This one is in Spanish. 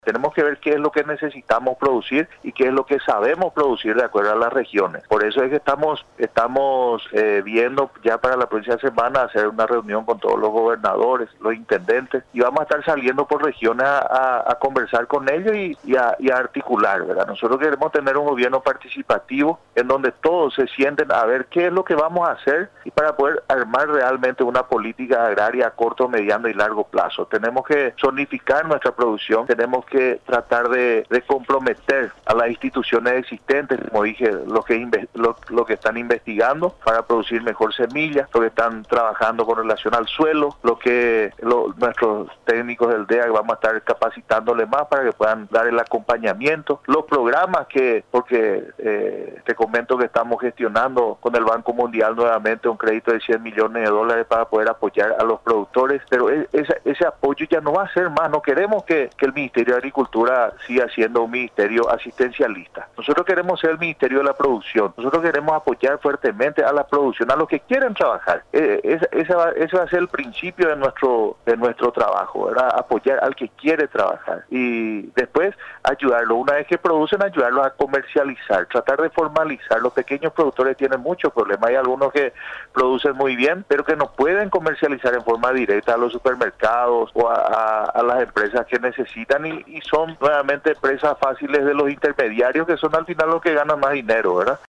Tenemos que ver qué es lo que necesitamos producir y qué es lo que sabemos producir de acuerdo a las regiones. Por eso es que estamos viendo ya para la próxima semana hacer una reunión con todos los gobernadores, los intendentes, y vamos a estar saliendo por regiones a conversar con ellos y a articular, ¿verdad? Nosotros queremos tener un gobierno participativo en donde todos se sienten a ver qué es lo que vamos a hacer y para poder armar realmente una política agraria a corto, mediano y largo plazo. Tenemos que zonificar nuestra producción, tenemos que tratar de comprometer a las instituciones existentes, como dije, los que están investigando para producir mejor semilla, los que están trabajando con relación al suelo, nuestros técnicos del DEA vamos a estar capacitándoles más para que puedan dar el acompañamiento, los programas porque te comento que estamos gestionando con el Banco Mundial nuevamente un crédito de $100 millones para poder apoyar a los productores, pero ese apoyo ya no va a ser más. No queremos que el Ministerio de Agricultura siga siendo un ministerio asistencialista. Nosotros queremos ser el Ministerio de la Producción. Nosotros queremos apoyar fuertemente a la producción, a los que quieren trabajar. Ese va a ser el principio de nuestro trabajo, ¿verdad? Apoyar al que quiere trabajar y después ayudarlo. Una vez que producen, ayudarlos a comercializar, tratar de formalizar. Los pequeños productores tienen muchos problemas. Hay algunos que producen muy bien, pero que no pueden comercializar en forma directa a los supermercados o a las empresas que necesitan y son nuevamente presas fáciles de los intermediarios, que son al final los que ganan más dinero, ¿verdad?